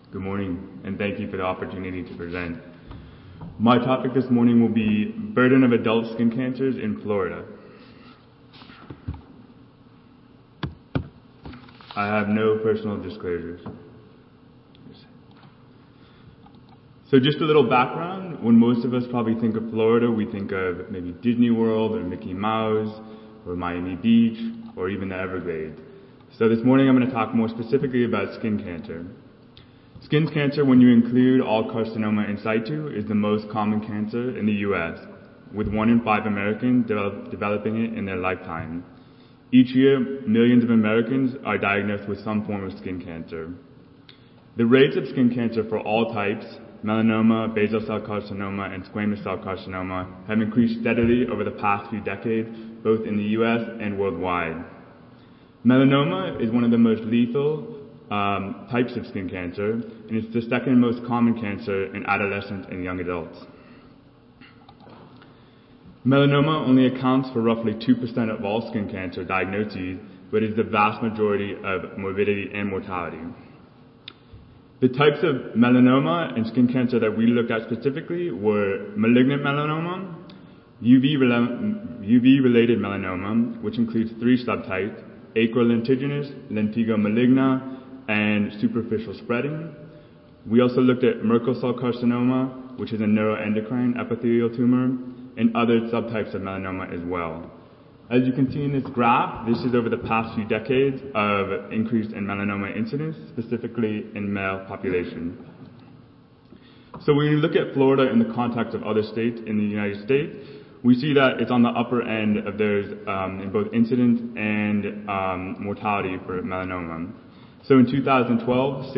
Good morning, and thank you for the opportunity to present. My topic this morning will be burden of adult skin cancers in Florida. I have no personal disclosures. So just a little background. When most of us probably think of Florida, we think of maybe Disney World or Mickey Mouse or Miami Beach or even the Everglades. So this morning I'm going to talk more specifically about skin cancer. Skin cancer, when you include all carcinoma in situ, is the most common cancer in the U.S., with 1 in 5 Americans developing it in their lifetime. Each year, millions of Americans are diagnosed with some form of skin cancer. The rates of skin cancer for all types, melanoma, basal cell carcinoma, and squamous cell carcinoma, have increased steadily over the past few decades, both in the U.S. and worldwide. Melanoma is one of the most lethal types of skin cancer, and it's the second most common cancer in adolescents and young adults. Melanoma only accounts for roughly 2% of all skin cancer diagnoses, but is the vast majority of morbidity and mortality. The types of melanoma and skin cancer that we looked at specifically were malignant melanoma, UV-related melanoma, which includes 3 subtypes: acrolentigenous, lentigo maligna, and superficial spreading. We also looked at Merkel cell carcinoma, which is a neuroendocrine epithelial tumor, and other subtypes of melanoma as well. As you can see in this graph, this is over the past few decades of increase in melanoma incidence, specifically in male population. So when you look at Florida in the context of other states in the United States, we see that it's on the upper end of those in both incidence and mortality for melanoma. So in 2012,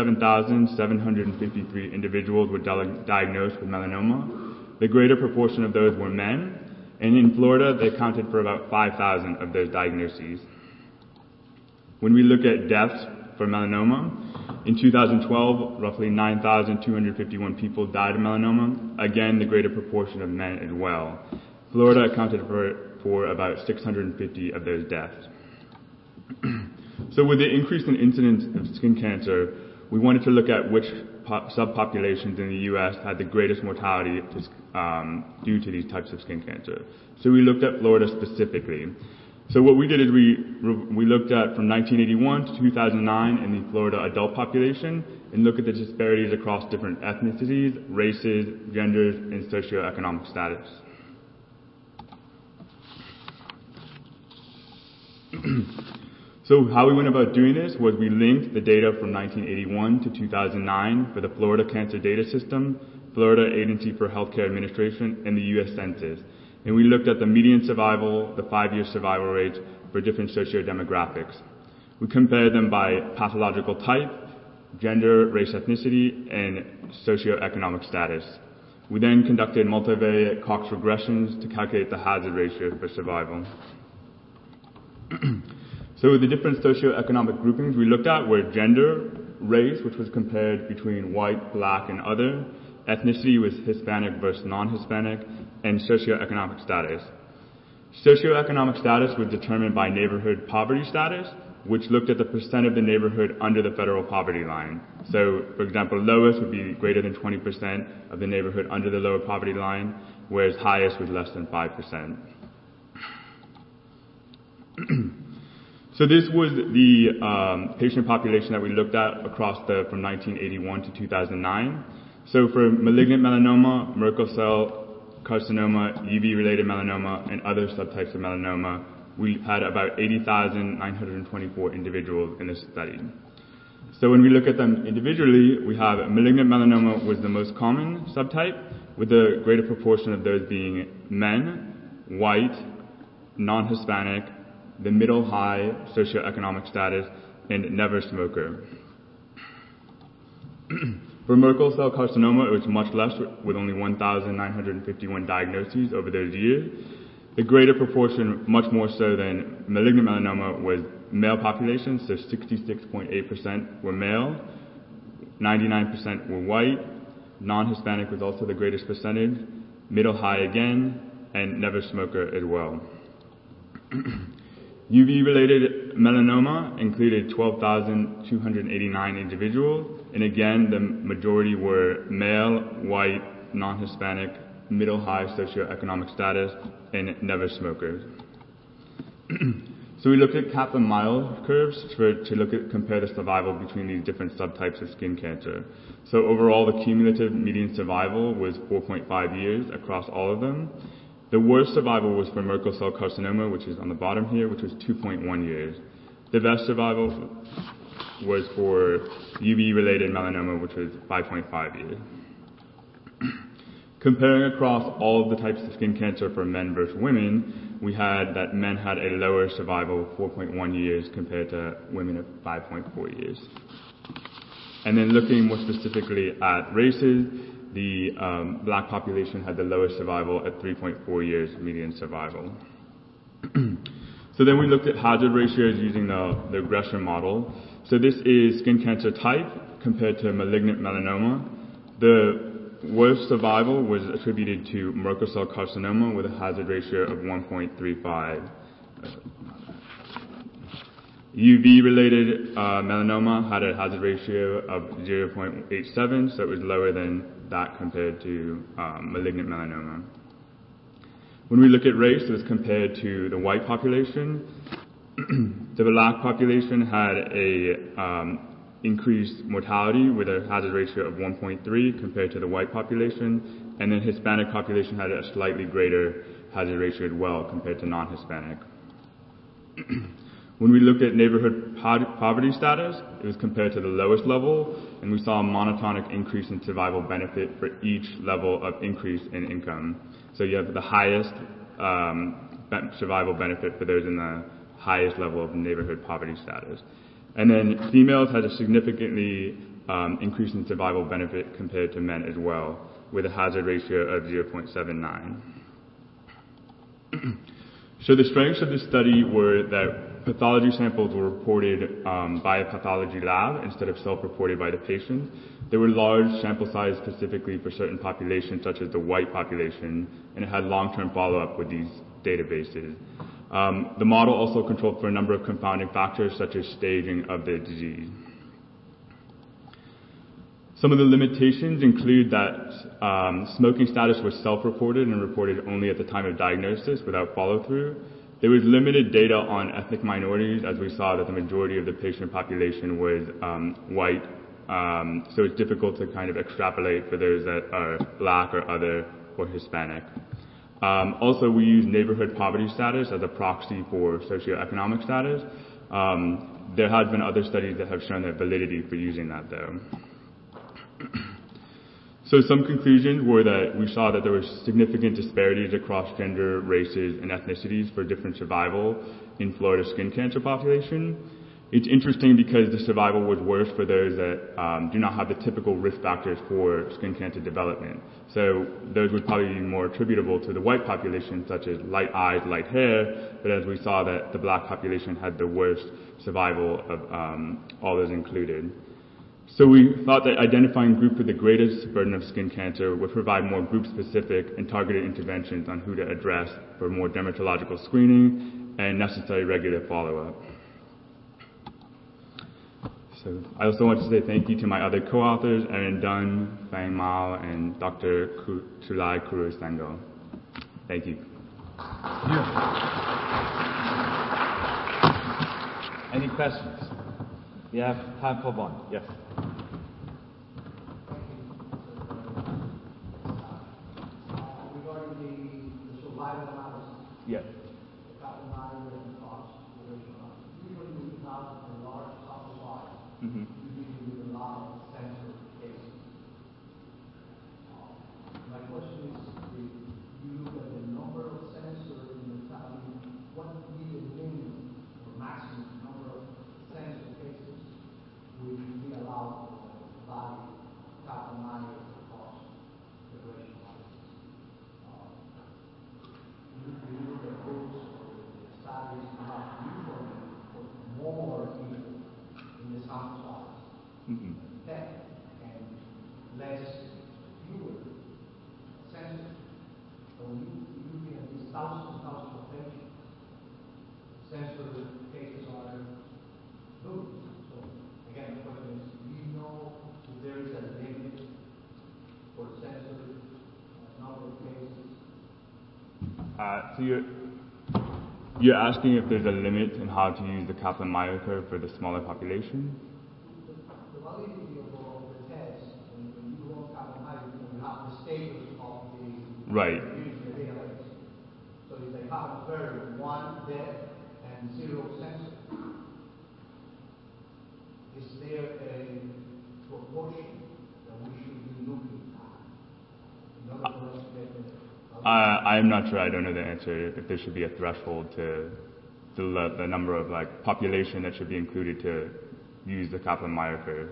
67,753 individuals were diagnosed with melanoma. The greater proportion of those were men, and in Florida, they accounted for about 5,000 of those diagnoses. When we look at deaths for melanoma, in 2012, roughly 9,251 people died of melanoma. Again, the greater proportion of men as well. Florida accounted for about 650 of those deaths. So with the increase in incidence of skin cancer, we wanted to look at which subpopulations in the U.S. had the greatest mortality due to these types of skin cancer. So we looked at Florida specifically. So what we did is we looked at from 1981 to 2009 in the Florida adult population and looked at the disparities across different ethnicities, races, genders, and socioeconomic status. So how we went about doing this was we linked the data from 1981 to 2009 for the Florida Cancer Data System, Florida Agency for Healthcare Administration, and the U.S. Census. And we looked at the median survival, the 5-year survival rates for different socio-demographics. We compared them by pathological type, gender, race, ethnicity, and socioeconomic status. We then conducted multivariate Cox regressions to calculate the hazard ratio for survival. So the different socioeconomic groupings we looked at were gender, race, which was compared between white, black, and other, ethnicity was Hispanic versus non-Hispanic, and socioeconomic status. Socioeconomic status was determined by neighborhood poverty status, which looked at the percent of the neighborhood under the federal poverty line. So, for example, lowest would be greater than 20% of the neighborhood under the lower poverty line, whereas highest was less than 5%. So this was the patient population that we looked at across from 1981 to 2009. So for malignant melanoma, Merkel cell carcinoma, UV-related melanoma, and other subtypes of melanoma, we had about 80,924 individuals in this study. So when we look at them individually, we have malignant melanoma was the most common subtype, with a greater proportion of those being men, white, non-Hispanic, the middle-high socioeconomic status, and never smoker. For Merkel cell carcinoma, it was much less, with only 1,951 diagnoses over those years. The greater proportion, much more so than malignant melanoma, was male population, so 66.8% were male, 99% were white, non-Hispanic was also the greatest percentage, middle-high again, and never smoker as well. UV-related melanoma included 12,289 individuals, and again, the majority were male, white, non-Hispanic, middle-high socioeconomic status, and never smokers. So we looked at Kaplan-Meier curves to compare the survival between these different subtypes of skin cancer. So overall, the cumulative median survival was 4.5 years across all of them. The worst survival was for Merkel cell carcinoma, which is on the bottom here, which was 2.1 years. The best survival was for UV-related melanoma, which was 5.5 years. Comparing across all of the types of skin cancer for men versus women, we had that men had a lower survival of 4.1 years compared to women of 5.4 years. And then looking more specifically at races, the black population had the lowest survival at 3.4 years median survival. So then we looked at hazard ratios using the regression model. So this is skin cancer type compared to malignant melanoma. The worst survival was attributed to Merkel cell carcinoma with a hazard ratio of 1.35. UV-related melanoma had a hazard ratio of 0.87, so it was lower than that compared to malignant melanoma. When we look at race, it was compared to the white population. The black population had a increased mortality with a hazard ratio of 1.3 compared to the white population, and then Hispanic population had a slightly greater hazard ratio as well compared to non-Hispanic. When we looked at neighborhood poverty status, it was compared to the lowest level, and we saw a monotonic increase in survival benefit for each level of increase in income. So you have the highest survival benefit for those in the highest level of neighborhood poverty status. And then females had a significantly increase in survival benefit compared to men as well, with a hazard ratio of 0.79. So the strengths of this study were that pathology samples were reported by a pathology lab instead of self-reported by the patient. There were large sample sizes specifically for certain populations, such as the white population, and it had long-term follow-up with these databases. The model also controlled for a number of confounding factors, such as staging of the disease. Some of the limitations include that smoking status was self-reported and reported only at the time of diagnosis without follow-through. There was limited data on ethnic minorities, as we saw that the majority of the patient population was white, so it's difficult to kind of extrapolate for those that are black or other or Hispanic. Also, we use neighborhood poverty status as a proxy for socioeconomic status. There have been other studies that have shown the validity for using that, though. So some conclusions were that we saw that there were significant disparities across gender, races, and ethnicities for different survival in Florida's skin cancer population. It's interesting because the survival was worse for those that do not have the typical risk factors for skin cancer development. So those would probably be more attributable to the white population, such as light eyes, light hair, but as we saw that the black population had the worst survival of all those included. So we thought that identifying group with the greatest burden of skin cancer would provide more group-specific and targeted interventions on who to address for more dermatological screening and necessary regular follow-up. So I also want to say thank you to my other co-authors, Erin Dunn, Fang Mao, and Dr. Chulai Kuru-Sengo. Thank you. Any questions? We have time for one. Yes. Regarding the survival analysis. Yes. Kaplan-Meier and Cox relation. Usually we have a large sample size. Mm-hmm. Usually with a lot of sensor cases. My question is, if you look at the number of sensors in the study, what would be the minimum or maximum number of sensor cases would be allowed by Kaplan-Meier or Cox relation analysis? You look at those studies not usually put more people in the sample size, Mm-hmm. 10, and fewer sensors. So you looking at these thousands and thousands of patients. Sensor cases are So you're asking if there's a limit in how to use the Kaplan-Meier curve for the smaller population? The validity of the test, when you do on Kaplan-Meier, you have the status of the Right. database. So if they have observed 1 death and 0 census, is there a proportion that we should be looking at in order for us to get the I'm not sure. I don't know the answer. If there should be a threshold to the number of population that should be included to use the Kaplan-Meier curve.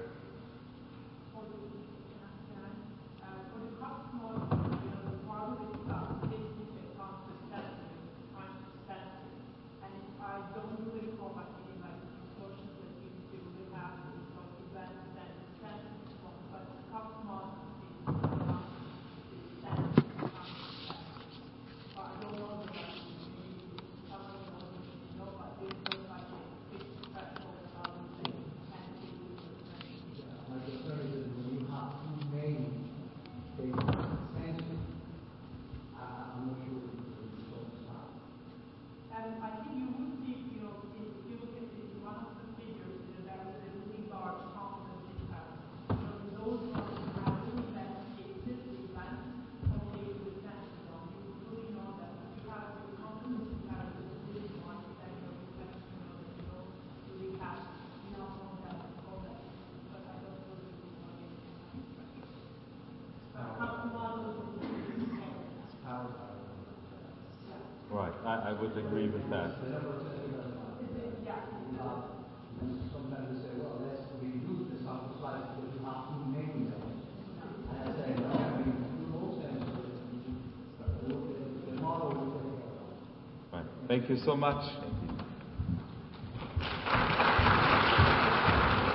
Right, I would agree with that. Sometimes we say, well, let's reduce the sample size because you have too many cells. And I say, no, we do all sensors. The model will take care of it. Right. Thank you so much.